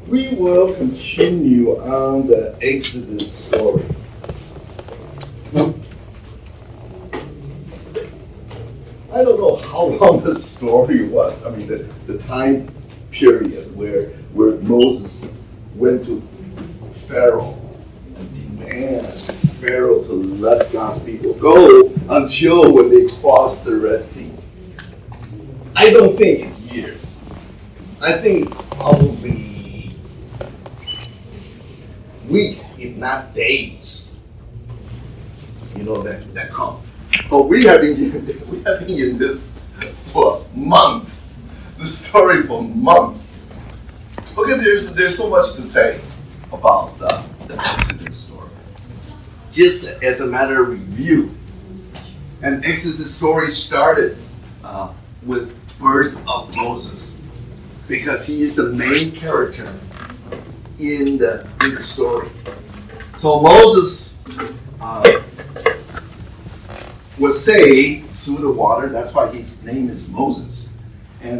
We will continue on the Exodus story. I don't know how long the story was. I mean, the time period where Moses went to Pharaoh and demanded Pharaoh to let God's people go until when they crossed the Red Sea. I don't think it's years. I think it's probably weeks, if not days. That come. But we have been in this for months. The story for months. Okay, there's so much to say about the Exodus story. Just as a matter of review, and Exodus story started with birth of Moses, because he is the main character in the story. So Moses was saved through the water. That's why his name is Moses. And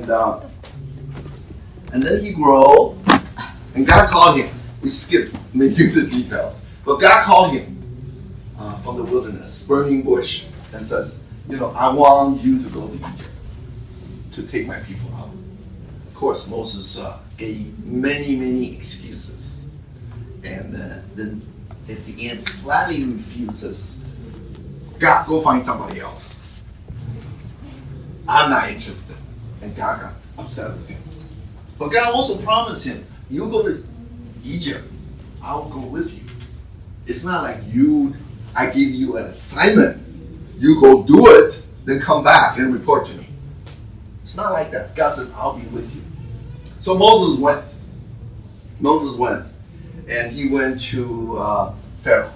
then he grew, and God called him. We skipped maybe the details, but God called him from the wilderness, burning bush, and says, I want you to go to Egypt to take my people out. Of course, Moses gave many excuses, and then at the end flatly refuses. God, go find somebody else. I'm not interested. And God got upset with him. But God also promised him, you go to Egypt, I'll go with you. It's not like I give you an assignment. You go do it, then come back and report to me. It's not like that. God said, I'll be with you. So Moses went. And he went to Pharaoh.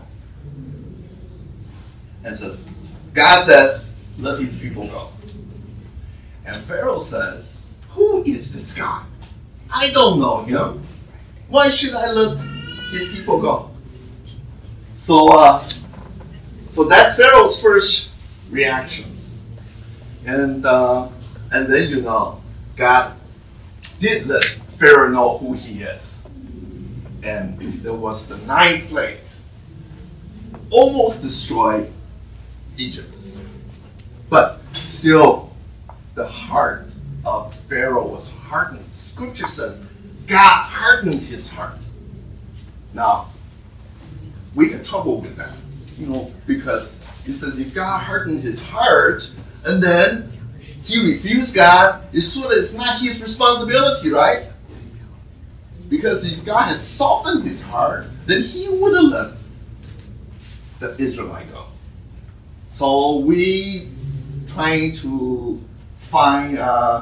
And God says, let these people go. And Pharaoh says, who is this God? I don't know him. Why should I let his people go? So that's Pharaoh's first reactions. And then God did let Pharaoh know who he is. And there was the 9 plagues. Almost destroyed Egypt. But still, the heart of Pharaoh was hardened. Scripture says God hardened his heart. Now, we get trouble with that, because it says if God hardened his heart and then he refused God, it's not his responsibility, right? Because if God has softened his heart, then he would have let the Israelite go. So we trying to find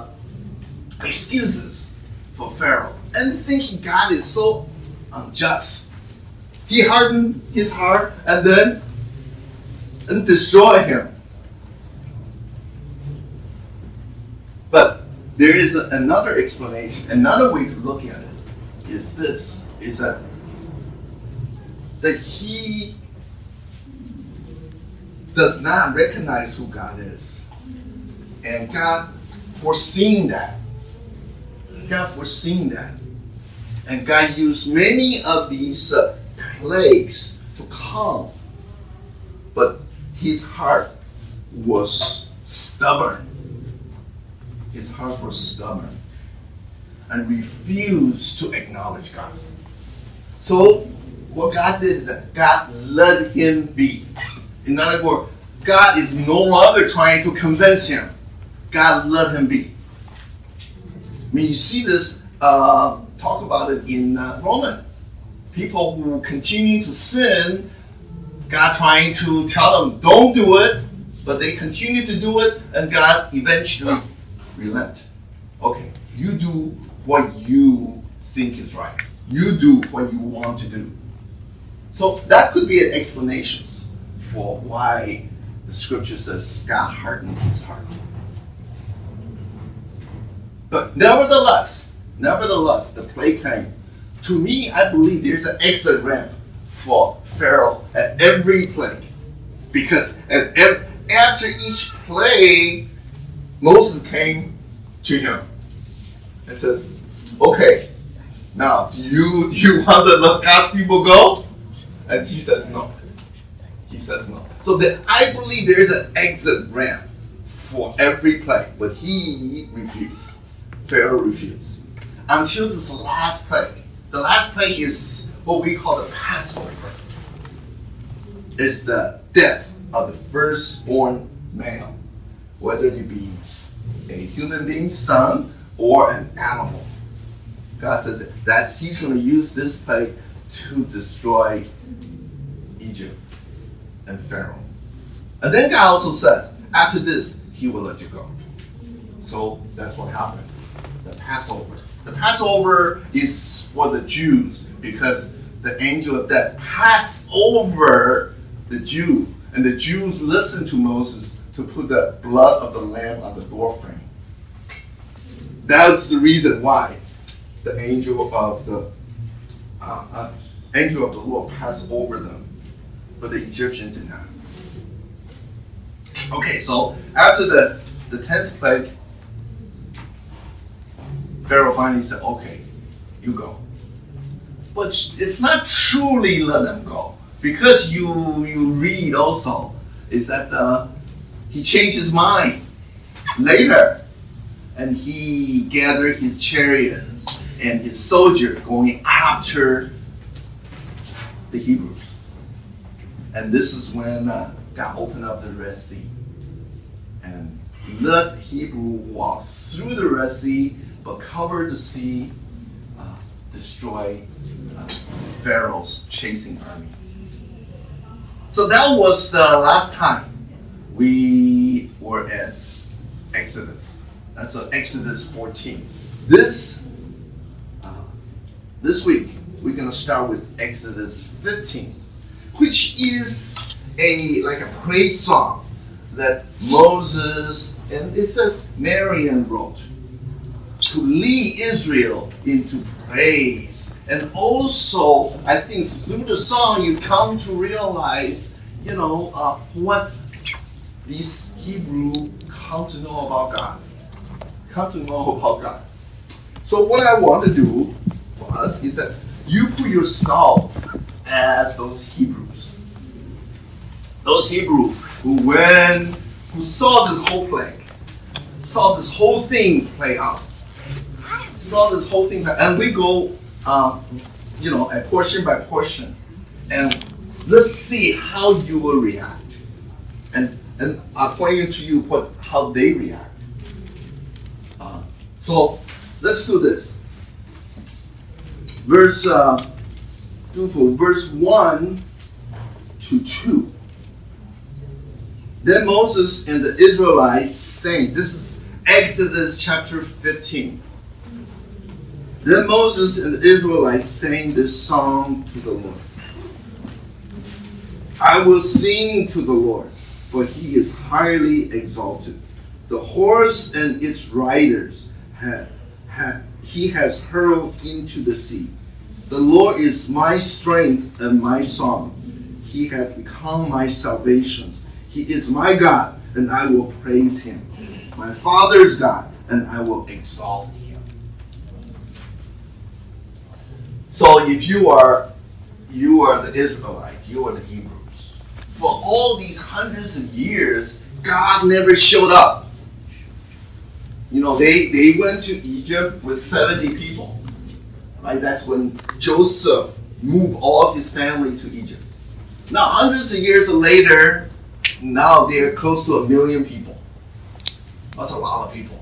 excuses for Pharaoh and thinking God is so unjust. He hardened his heart and destroyed him. But there is another explanation, another way to look at it is that he does not recognize who God is. And God foreseen that. And God used many of these plagues to come. But his heart was stubborn. And refused to acknowledge God. So what God did is that God let him be. In other words, God is no longer trying to convince him. God let him be. I mean, you see this, talk about it in Romans. People who continue to sin, God trying to tell them, don't do it, but they continue to do it, and God eventually relent. Okay, you do what you think is right. You do what you want to do. So that could be an explanation for why the scripture says God hardened his heart. But nevertheless, the plague came. To me, I believe there's an exit ramp for Pharaoh at every plague. Because after each plague, Moses came to him and says, okay, Now, do you want to let God's people go? And he says no. He says no. So I believe there is an exit ramp for every plague, but he refused. Pharaoh refused. Until this last plague. The last plague is what we call the Passover. It's the death of the firstborn male, whether it be a human being, son, or an animal. God said that he's going to use this plague to destroy Egypt and Pharaoh. And then God also said, after this, he will let you go. So that's what happened. The Passover. The Passover is for the Jews because the angel of death passed over the Jew. And the Jews listened to Moses to put the blood of the lamb on the doorframe. That's the reason why the angel of the Lord passed over them, but the Egyptians did not. Okay, so after the 10th plague, Pharaoh finally said, okay, you go. But it's not truly let them go. Because you read also, is that he changed his mind later. And he gathered his chariots and his soldiers going after the Hebrews. And this is when God opened up the Red Sea. And let Hebrew walk through the Red Sea, but cover the sea, destroy Pharaoh's chasing army. So that was the last time we were at Exodus. That's what Exodus 14. This week, we're going to start with Exodus 15, which is like a praise song that Moses, and it says Miriam wrote, to lead Israel into praise. And also, I think through the song, you come to realize, what these Hebrew come to know about God. So what I want to do for us is that you put yourself as those Hebrews. Those Hebrews who saw this whole plague, saw this whole thing play out. And we go, portion by portion, and let's see how you will react. And I'm pointing to you how they react. So let's do this. Verse 1 to 2. Then Moses and the Israelites sang. This is Exodus chapter 15. Then Moses and the Israelites sang this song to the Lord. I will sing to the Lord, for he is highly exalted. The horse and its riders he has hurled into the sea. The Lord is my strength and my song. He has become my salvation. He is my God, and I will praise him. My father's God, and I will exalt him. So if you are the Israelites, you are the Hebrews. For all these hundreds of years, God never showed up. They went to Egypt with 70 people. Right? That's when Joseph moved all of his family to Egypt. Now, hundreds of years later, now they're close to 1 million people. That's a lot of people.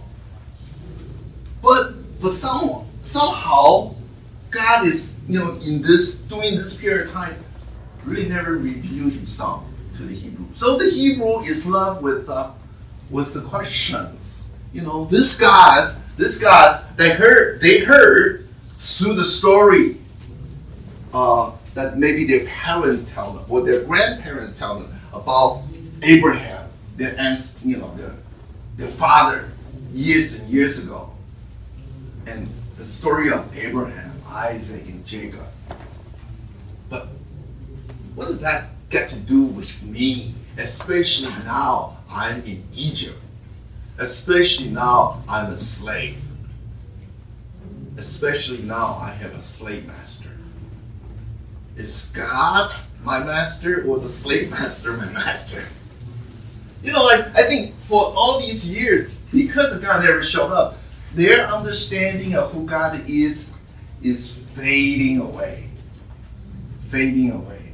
But somehow, God is, during this period of time, really never revealed himself to the Hebrew. So the Hebrew is left with the questions. This God, they heard through the story that maybe their parents tell them or their grandparents tell them about Abraham, their their father years and years ago, and the story of Abraham, Isaac, and Jacob. But what does that get to do with me, especially now I'm in Egypt? Especially now I'm a slave. especially now I have a slave master. Is God my master or the slave master my master? I think for all these years, because God never showed up, their understanding of who God is fading away. Fading away.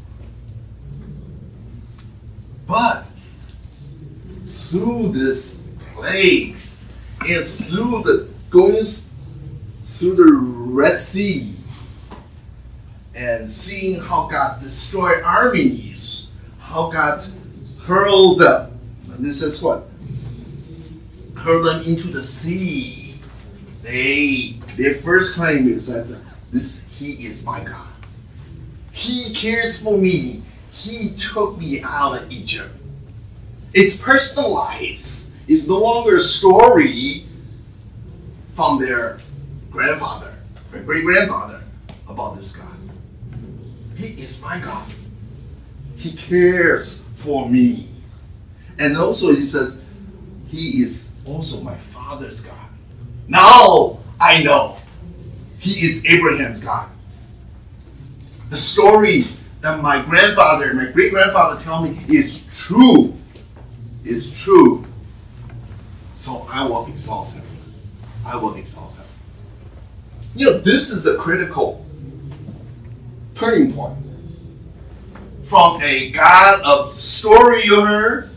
But through this plagues and through the going through the Red Sea and seeing how God destroyed armies, how God hurled them. This is what? Hurled them into the sea. Their first claim is that He is my God. He cares for me. He took me out of Egypt. It's personalized. It's no longer a story from their grandfather, their great-grandfather about this God. He is my God. He cares for me. And also he says, He is also my father's God. Now I know He is Abraham's God. The story that my grandfather, my great-grandfather tell me is true. Is true. So I will exalt Him. I will exalt Him. This is a critical turning point. From a God of story you heard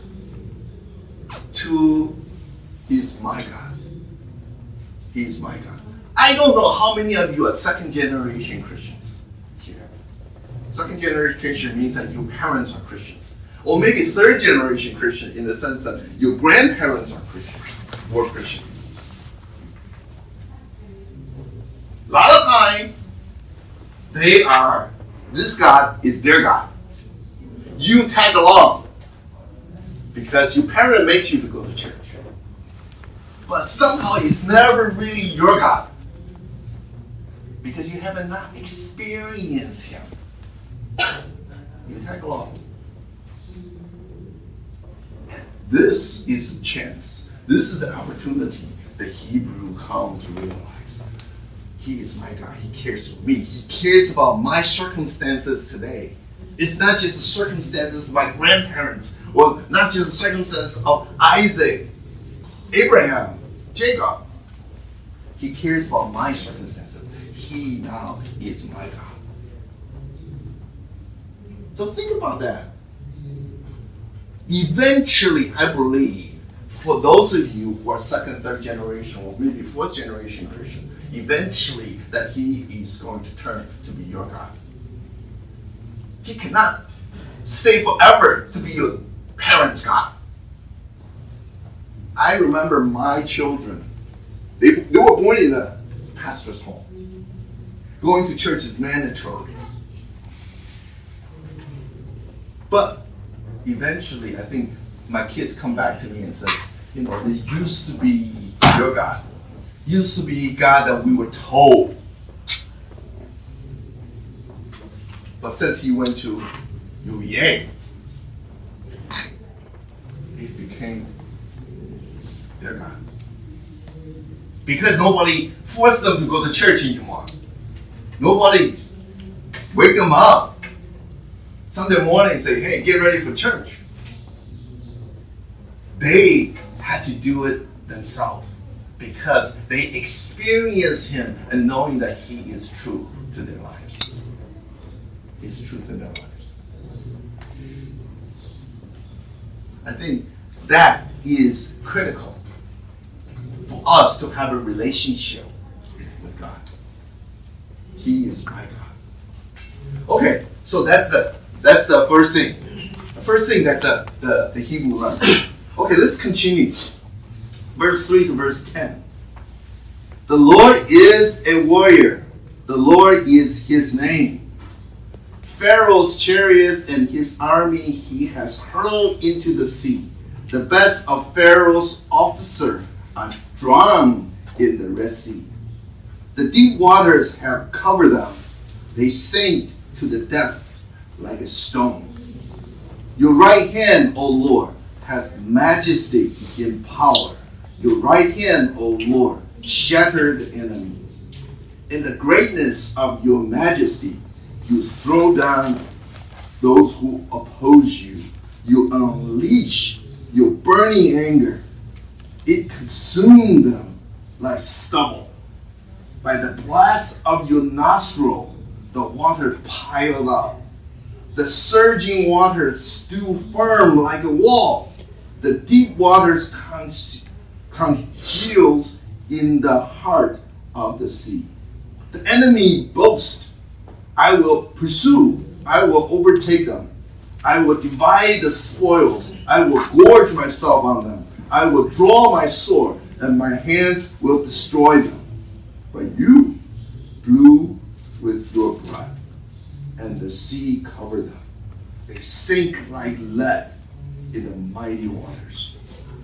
to He's my God. He's my God. I don't know how many of you are second-generation Christians here. Second-generation Christian means that your parents are Christians. Or maybe third-generation Christian in the sense that your grandparents are Christians, were Christians. A lot of time, this God is their God. You tag along because your parent makes you to go to church. But somehow it's never really your God because you haven't not experienced Him. You tag along. And this is a chance. This is the opportunity the Hebrew come to realize. He is my God. He cares for me. He cares about my circumstances today. It's not just the circumstances of my grandparents, or not just the circumstances of Isaac, Abraham, Jacob. He cares about my circumstances. He now is my God. So think about that. Eventually, I believe, for those of you who are second, third generation, or maybe fourth generation Christian, eventually that He is going to turn to be your God. He cannot stay forever to be your parents' God. I remember my children, they were born in a pastor's home. Going to church is mandatory. But eventually, I think my kids come back to me and says, they used to be your God. Used to be God that we were told. But since He went to UVA, it became their God. Because nobody forced them to go to church anymore. Nobody wake them up Sunday morning and say, hey, get ready for church. They had to do it themselves because they experienced Him and knowing that He is true to their lives. He's true to their lives. I think that is critical for us to have a relationship with God. He is my God. Okay, so that's the first thing. The first thing that the Hebrew learned. Okay, let's continue. Verse 3 to verse 10. The Lord is a warrior. The Lord is His name. Pharaoh's chariots and his army He has hurled into the sea. The best of Pharaoh's officers are drowned in the Red Sea. The deep waters have covered them. They sank to the depth like a stone. Your right hand, O Lord, has majesty in power. Your right hand, O Lord, shattered the enemy. In the greatness of your majesty, you throw down those who oppose you. You unleash your burning anger. It consumed them like stubble. By the blast of your nostril, the water piled up. The surging waters stood firm like a wall. The deep waters congeals in the heart of the sea. The enemy boasts, I will pursue, I will overtake them. I will divide the spoils. I will gorge myself on them. I will draw my sword, and my hands will destroy them. But you blew with your breath, and the sea covered them. They sank like lead in the mighty waters.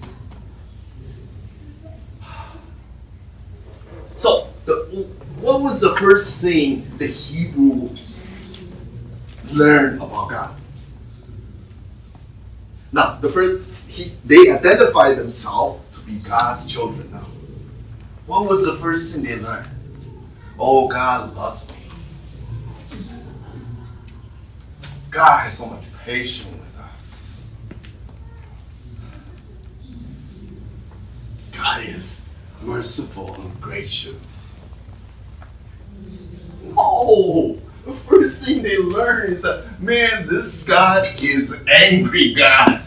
So, what was the first thing the Hebrew learned about God? Now, they identified themselves to be God's children now. What was the first thing they learned? Oh, God loves me. God has so much patience with us. God is merciful and gracious. No! The first thing they learn is that, man, this God is angry God.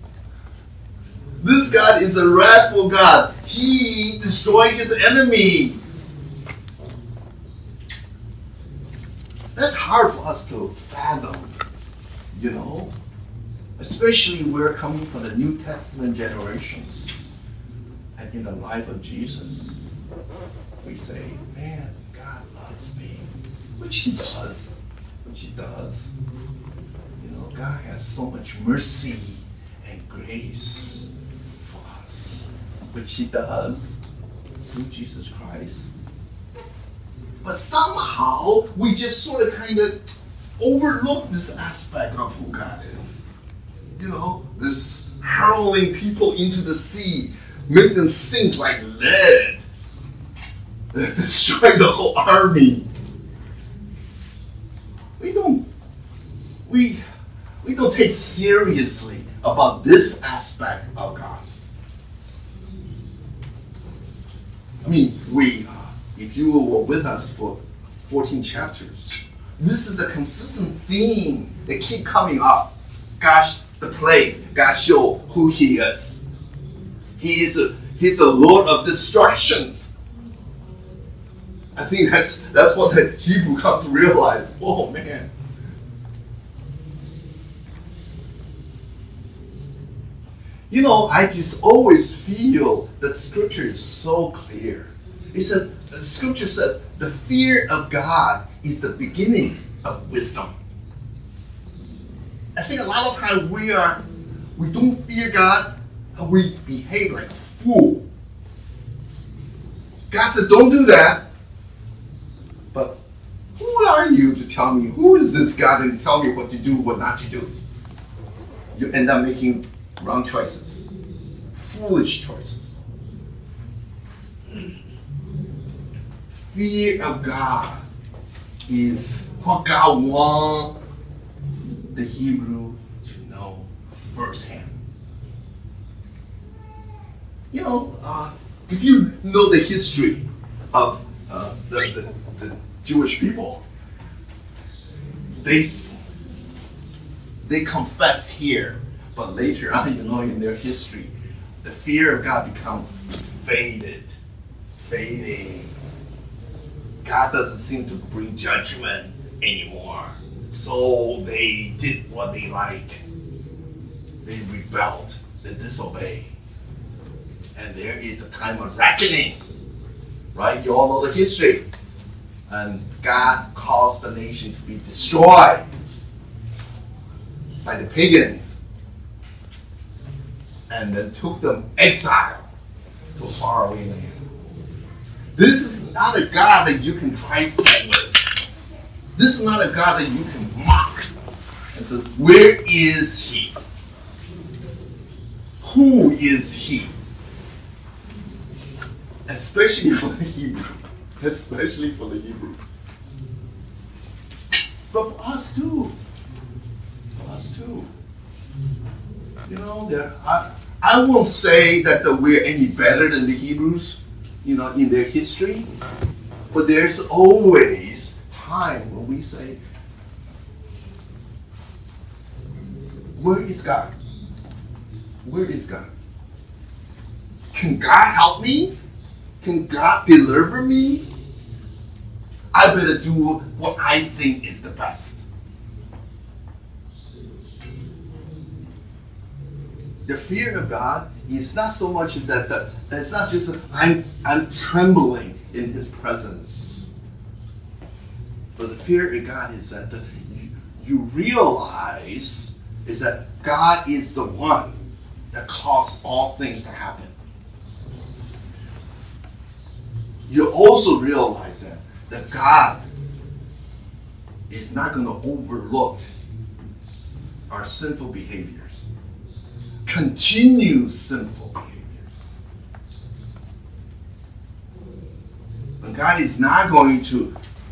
This God is a wrathful God. He destroyed his enemy. That's hard for us to fathom, you know? Especially we're coming from the New Testament generations. And in the life of Jesus, we say, man, God loves me. Which he does. Which he does. You know, God has so much mercy and grace for us. Which he does through Jesus Christ. But somehow we just sort of kind of overlook this aspect of who God is. You know, this hurling people into the sea, make them sink like lead, destroy the whole army. We don't take seriously about this aspect of God. I mean, if you were with us for 14 chapters, this is a consistent theme that keep coming up. Gosh, the place, God show who he is. He's the Lord of destructions. I think that's what the Hebrew come to realize. Oh man. You know, I just always feel that Scripture is so clear. It says, the Scripture says, the fear of God is the beginning of wisdom. I think a lot of times we don't fear God and we behave like fool. God said, don't do that. But who are you to tell me, who is this God and tell me what to do, what not to do? You end up making wrong choices, foolish choices. Fear of God is what God wants the Hebrew to know firsthand. You know, if you know the history of the Jewish people, they confess here, but later on, you know, in their history, the fear of God become fading. God doesn't seem to bring judgment anymore. So they did what they like. They rebelled. They disobeyed. And there is a time of reckoning. Right? You all know the history. And God caused the nation to be destroyed by the pagans. And then took them exile to a faraway land. This is not a God that you can trifle with. This is not a God that you can mock. And says, where is he? Who is he? Especially for the Hebrew. especially for the Hebrews. But for us too. For us too. You know, I won't say that we're any better than the Hebrews, you know, in their history. But there's always time when we say, where is God? Where is God? Can God help me? Can God deliver me? I better do what I think is the best. The fear of God is not so much that it's not just I'm trembling in His presence. But the fear of God is that you realize is that God is the one that caused all things to happen. You also realize that God is not going to overlook our sinful behaviors, continue sinful behaviors. And God is not going to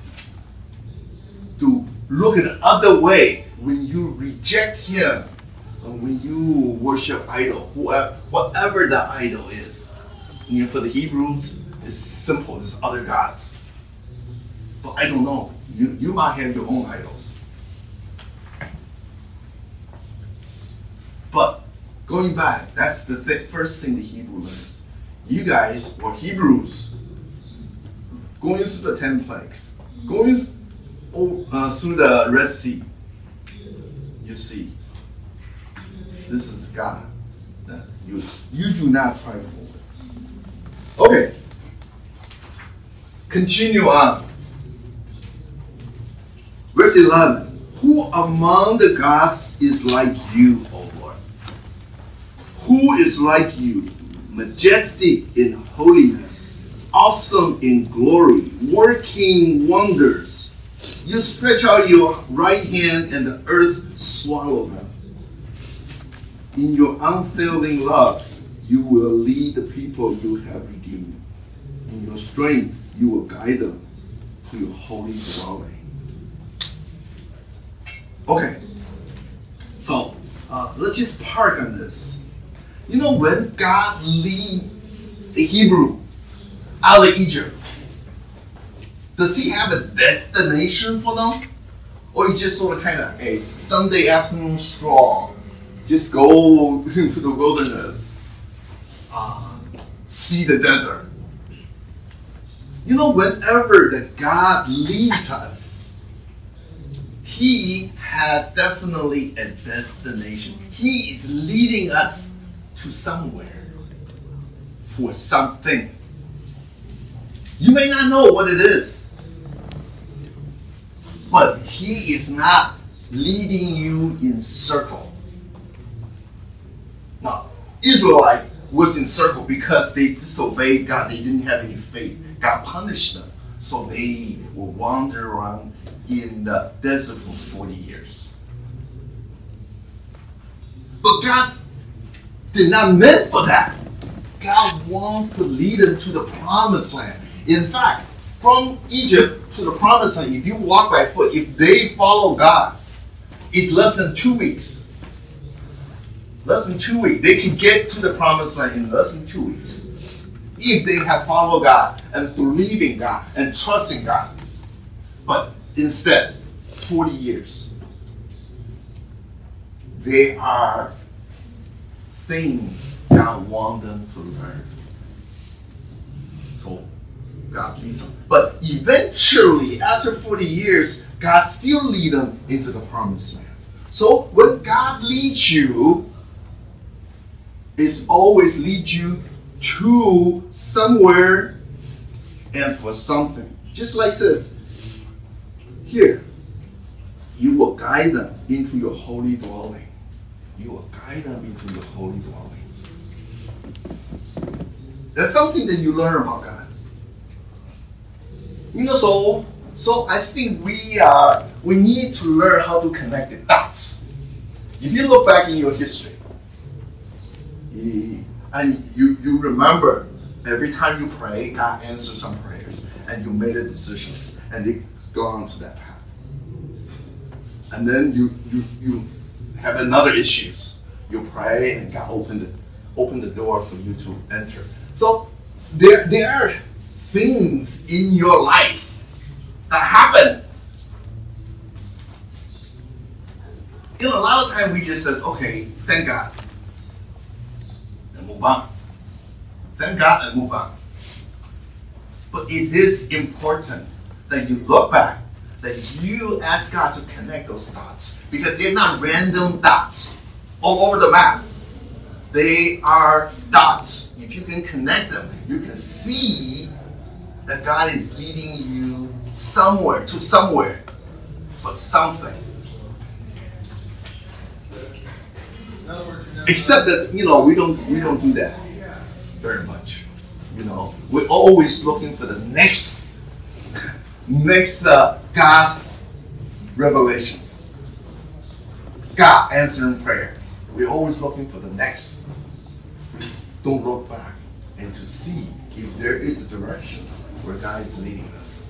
look at the other way when you reject Him and when you worship idol, whatever the idol is. You know, for the Hebrews, it's simple. There's other gods. But I don't know. You might have your own idols. But going back, that's the first thing the Hebrew learns. You guys were Hebrews going through the 10 plagues, going through the Red Sea. You see, this is God that you do not trifle with. Okay. Continue on. Verse 11. Who among the gods is like you, O Lord? Who is like you, majestic in holiness, awesome in glory, working wonders? You stretch out your right hand and the earth swallow them. In your unfailing love, you will lead the people you have redeemed. In your strength, you will guide them to your holy dwelling. Okay, so let's just park on this. You know, when God lead the Hebrew out of Egypt, does He have a destination for them? Or you just sort of kind of a Sunday afternoon stroll, just go into the wilderness, see the desert? You know, whenever that God leads us, He has definitely a destination. He is leading us to somewhere for something. You may not know what it is, but He is not leading you in circle. Now, Israelite was in circle because they disobeyed God. They didn't have any faith. God punished them. So they will wander around in the desert for 40 years. But God did not meant for that. God wants to lead them to the promised land. In fact, from Egypt to the promised land, if you walk by foot, if they follow God, it's less than 2 weeks. Less than 2 weeks. They can get to the promised land in less than 2 weeks. If they have followed God and believe in God and trust in God. But instead, 40 years. They are things God wants them to learn. So, God leads them. But eventually, after 40 years, God still leads them into the promised land. So, when God leads you, it's always lead you to somewhere and for something. Just like this. Here, you will guide them into your holy dwelling. You will guide them into your holy dwelling. That's something that you learn about God. You know, so I think we need to learn how to connect the dots. If you look back in your history, and you remember every time you pray, God answers some prayers. and you made the decisions, and they go on to that path. And then you have another issues. You pray, and God open the door for you to enter. So there are things in your life that happen. A lot of times we just says, okay, thank God, and move on. Thank God and move on. But it is important that you look back, that you ask God to connect those dots, because they're not random dots all over the map. They are dots. If you can connect them, you can see that God is leading you somewhere for something. Except that, we don't do that very much. We're always looking for the next God's revelations. God answering prayer. We're always looking for the next. We don't look back and to see if there is a directions where God is leading us.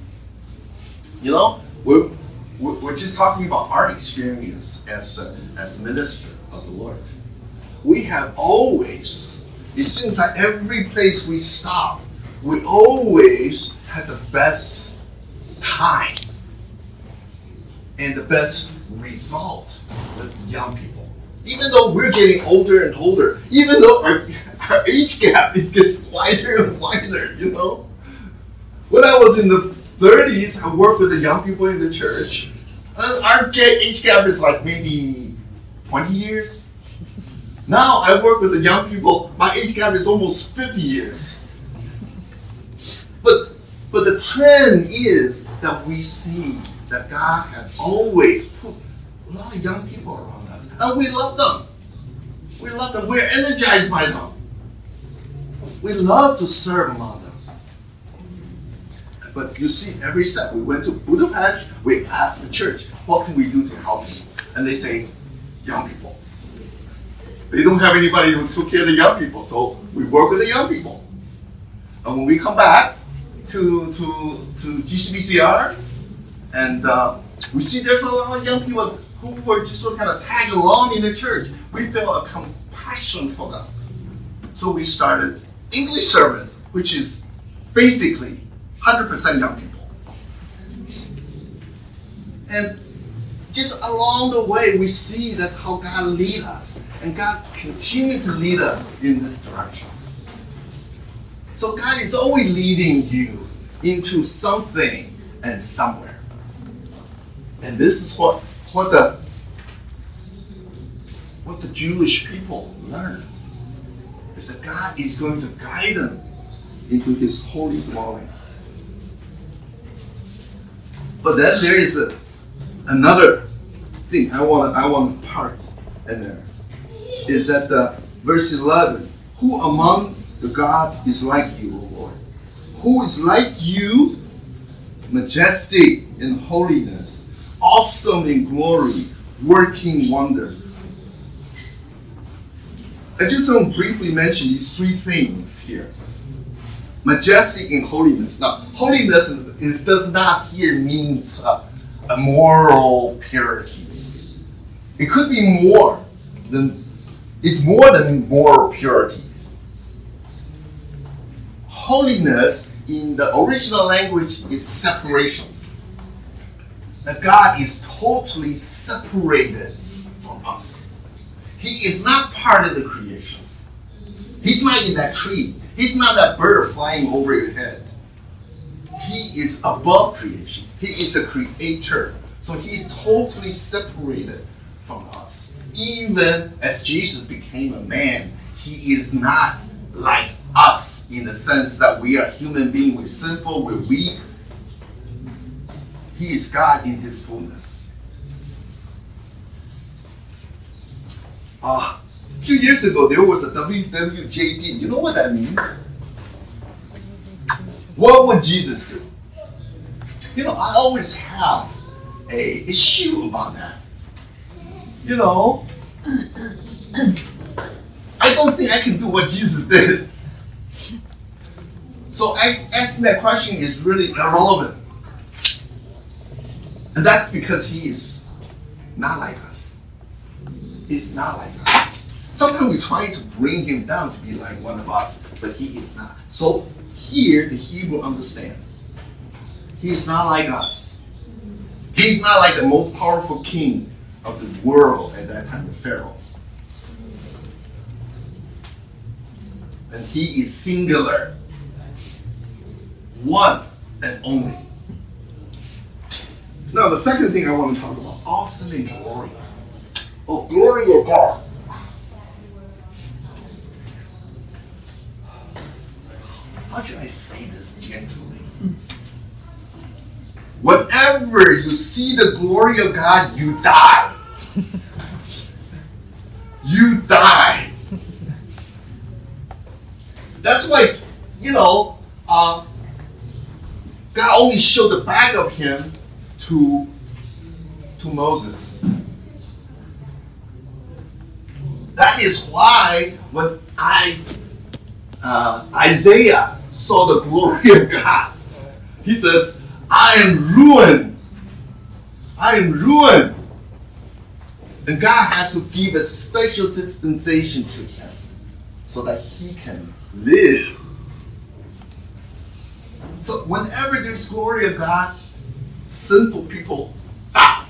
We're just talking about our experience as a minister of the Lord. We have always, it seems like every place we stop, we always had the best time and the best result with young people. Even though we're getting older and older, even though our age gap gets wider and wider, When I was in the 30s, I worked with the young people in the church. Our age gap is like maybe 20 years. Now I work with the young people, my age gap is almost 50 years. But the trend is that we see that God has always put a lot of young people around us. And we love them. We love them. We're energized by them. We love to serve among them. But you see, every step, we went to Budapest, we asked the church, what can we do to help you? And they say, young people. They don't have anybody who took care of the young people, so we work with the young people. And when we come back to GCBCR, and we see there's a lot of young people who were just sort of kind of tagging along in the church, we felt a compassion for them. So we started English service, which is basically 100% young people. And just along the way, we see that's how God leads us. And God continues to lead us in these directions. So God is always leading you into something and somewhere. And this is what the Jewish people learn. Is that God is going to guide them into His holy dwelling. But then there is another thing I want to park in there. Is that verse 11, who among the gods is like you, O Lord? Who is like you, majestic in holiness, awesome in glory, working wonders? I just want to briefly mention these three things here. Majestic in holiness. Now, holiness does not here mean a moral purities. It could be more than moral purity. Holiness in the original language is separations. That God is totally separated from us. He is not part of the creations. He's not in that tree. He's not that bird flying over your head. He is above creation. He is the creator. So he's totally separated from us. Even as Jesus became a man, he is not like us in the sense that we are human beings. We're sinful, we're weak. He is God in his fullness. A few years ago, there was a WWJD. You know what that means? What would Jesus do? I always have an issue about that. I don't think I can do what Jesus did. So I asked asking that question is really irrelevant. And that's because he is not like us. He's not like us. Sometimes we try to bring him down to be like one of us, but he is not. So here, the Hebrew understand. He's not like us. He's not like the most powerful king of the world at that time, the Pharaoh. And he is singular. One and only. Now, the second thing I want to talk about, awesome in glory. Oh, glory of God. How should I say this gently? Whenever you see the glory of God, you die. You die. That's why, God only showed the back of him to Moses. That is why when Isaiah saw the glory of God, he says, I am ruined. I am ruined. And God has to give a special dispensation to him so that he can live. So whenever there's glory of God, sinful people die.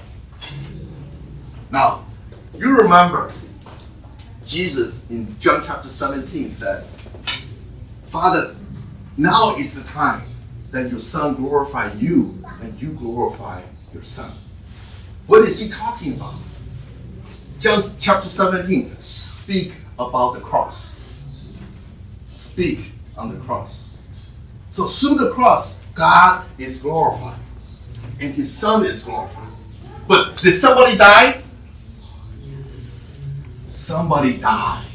Now, you remember, Jesus in John chapter 17 says, Father, now is the time that your Son glorify you and you glorify your Son. What is he talking about? John chapter 17, speak about the cross. Speak on the cross. So through the cross, God is glorified. And his Son is glorified. But did somebody die? Yes. Somebody died.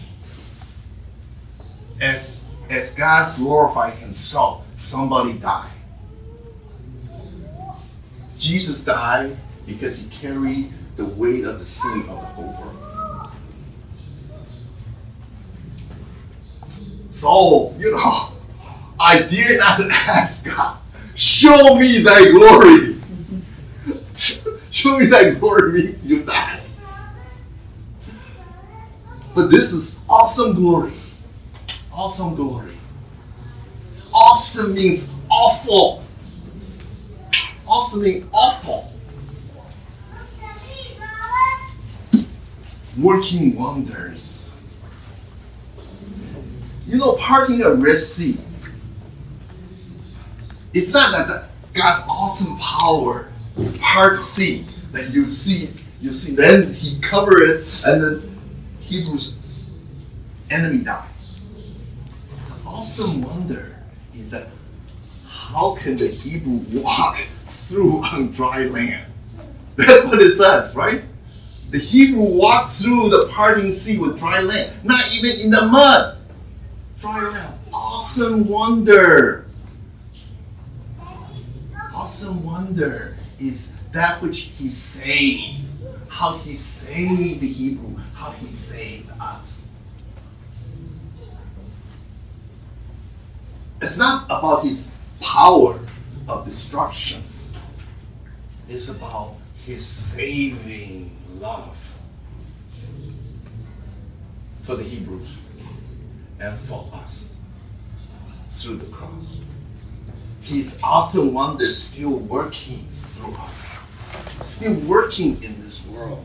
As God glorified himself, somebody died. Jesus died because he carried the weight of the sin of the whole world. So, I dare not to ask God, show me thy glory. Show me thy glory means you die. But this is awesome glory. Awesome glory. Awesome means awful. Awesome means awful. Working wonders. Parting a Red Sea. It's not that God's awesome power part the sea that you see. Then he covered it, and then Hebrews' enemy died. The awesome wonder is that how can the Hebrew walk through on dry land? That's what it says, right? The Hebrew walked through the parting sea with dry land, not even in the mud. Dry land. Awesome wonder. Awesome wonder is that which he saved. How he saved the Hebrew. How he saved us. It's not about his power of destructions. It's about his saving love for the Hebrews and for us through the cross. His awesome wonder is still working through us, still working in this world.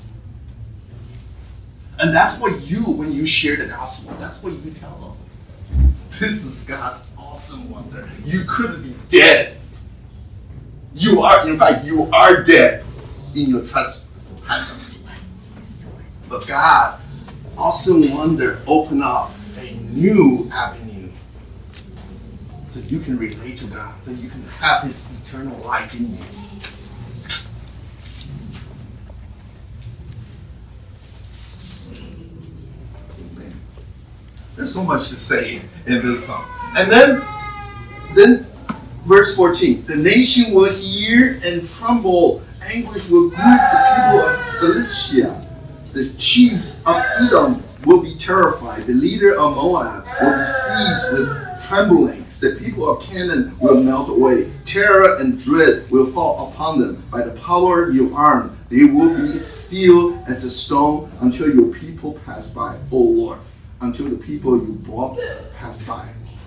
And that's what when you share the gospel, that's what you tell them. This is God's awesome wonder. You could be dead. You are dead in your trespasses. But God, awesome wonder, open up a new avenue so you can relate to God, that you can have his eternal life in you. Amen. There's so much to say in this song. And then verse 14, the nation will hear and tremble. Anguish will group the people of Philistia. The chiefs of Edom will be terrified. The leader of Moab will be seized with trembling. The people of Canaan will melt away. Terror and dread will fall upon them. By the power of your arm, they will be still as a stone until your people pass by, O Lord, until the people you brought pass by.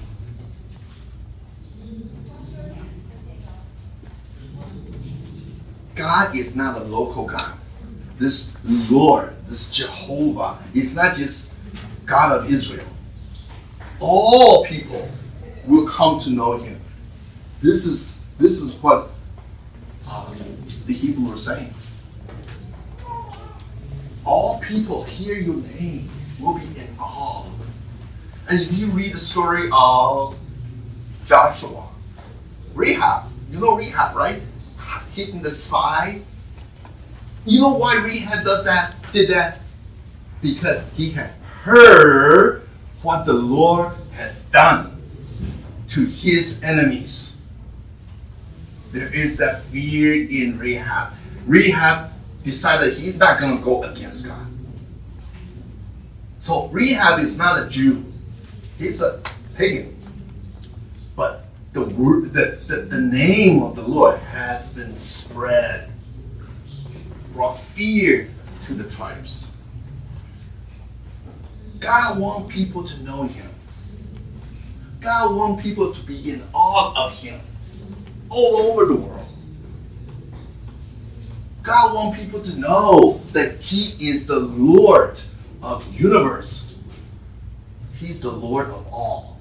God is not a local God. This Lord, this Jehovah, is not just God of Israel. All people will come to know him. This is what the Hebrews are saying. All people hear your name will be in awe. And if you read the story of Joshua, Rahab, you know Rahab, right? Hidden the spy. You know why Rahab did that? Because he had heard what the Lord has done to his enemies. There is that fear in Rahab. Rahab decided he's not going to go against God. So Rahab is not a Jew. He's a pagan. But the word, the name of the Lord has been spread, brought fear to the tribes. God wants people to know him. God wants people to be in awe of him all over the world. God wants people to know that he is the Lord of the universe. He's the Lord of all.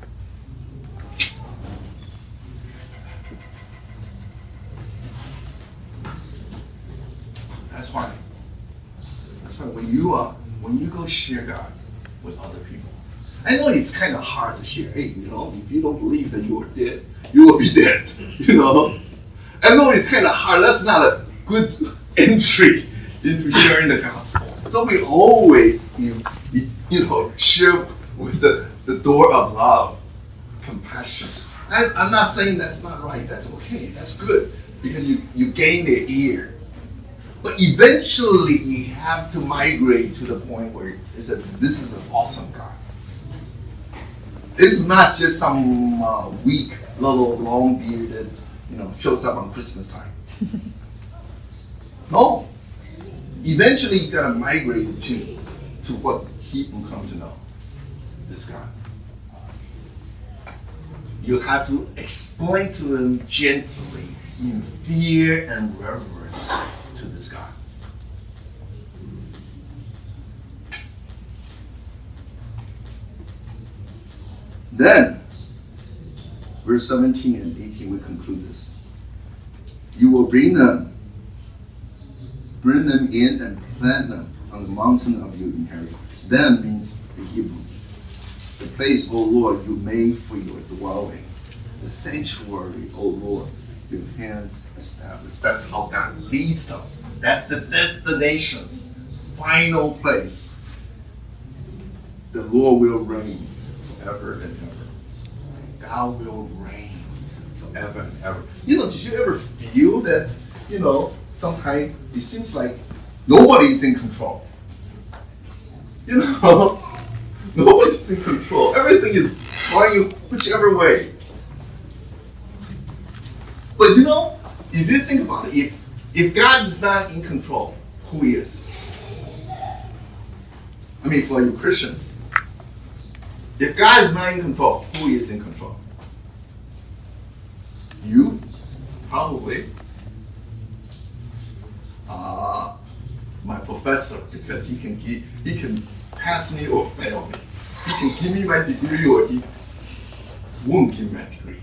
That's why when you go share God with other people, I know it's kind of hard to share. Hey, if you don't believe that you are dead, you will be dead. I know it's kind of hard. That's not a good entry into sharing the gospel. So we always, share with the door of love, compassion. I'm not saying that's not right. That's okay. That's good because you gain their ear. But eventually, you have to migrate to the point where it's that this is an awesome God. This is not just some weak, little, long-bearded, shows up on Christmas time. No. Eventually, you got to migrate to what he will come to know. This God. You have to explain to him gently, in fear and reverence, to this God. Then, verse 17 and 18, we conclude this. You will bring them in and plant them on the mountain of your inheritance. Them means the Hebrew. The place, O Lord, you made for your dwelling. The sanctuary, O Lord, your hands established. That's how God leads them. That's the destination's final place. The Lord will reign forever and ever. God will reign forever and ever. Did you ever feel that, sometimes it seems like nobody's in control? Nobody's in control. Everything is going whichever way. But if you think about it, if God is not in control, who is? For you Christians, if God is not in control, who is in control? You? Probably. My professor, because he can pass me or fail me. He can give me my degree or he won't give me my degree.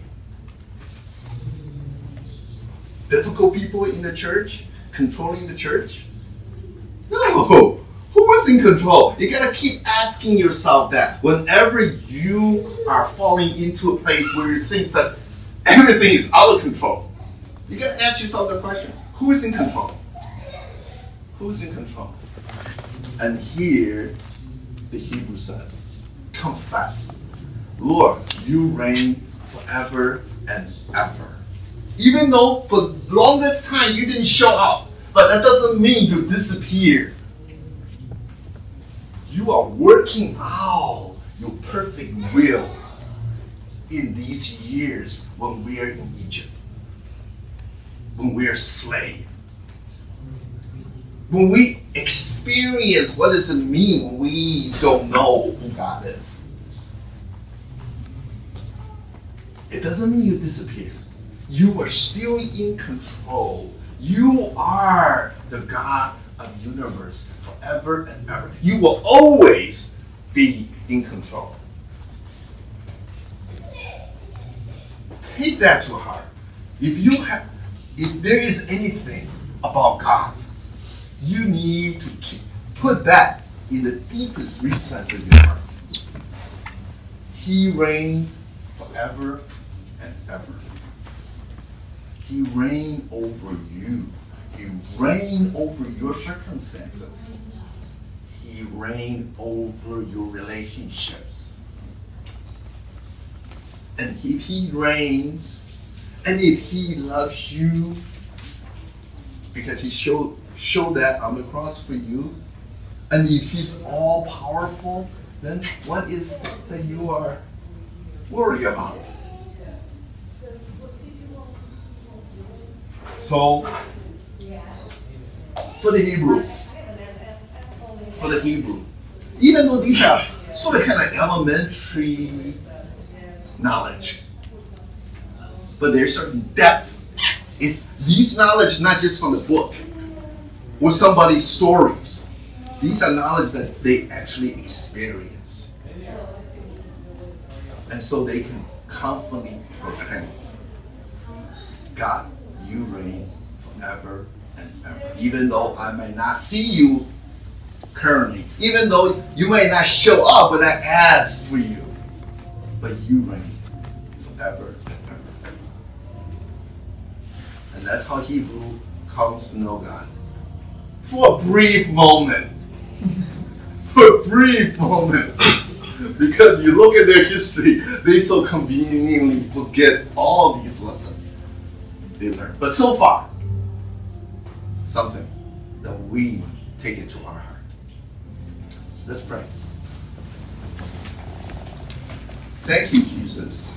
Difficult people in the church, controlling the church? No. Who is in control? You gotta keep asking yourself that whenever you are falling into a place where you think that everything is out of control. You gotta ask yourself the question, who is in control? Who's in control? And here, the Hebrew says, confess, Lord, you reign forever and ever. Even though for the longest time you didn't show up, but that doesn't mean you disappeared. You are working out your perfect will in these years when we are in Egypt, when we are slaves, when we experience what does it mean when we don't know who God is. It doesn't mean you disappear. You are still in control. You are the God of the universe forever and ever. You will always be in control. Take that to heart. If there is anything about God, you need to put that in the deepest recess of your heart. He reigns forever and ever. He reigns over you. He reigns over your circumstances. He reigns over your relationships. And if He reigns, and if He loves you, because He showed that on the cross for you, and if He's all powerful, then what is that you are worried about? So, for the Hebrew, even though these are sort of kind of elementary knowledge, but there's certain depth. It's these knowledge not just from the book or somebody's stories. These are knowledge that they actually experience. And so they can confidently proclaim, God, you reign forever and ever. Even though I may not see you currently, even though you may not show up when I ask for you, but you reign forever and ever. And that's how Hebrew comes to know God. For a brief moment. For a brief moment. Because you look at their history, they so conveniently forget all these lessons they learned. But so far, something that we take it to our heart. Let's pray. Thank you, Jesus,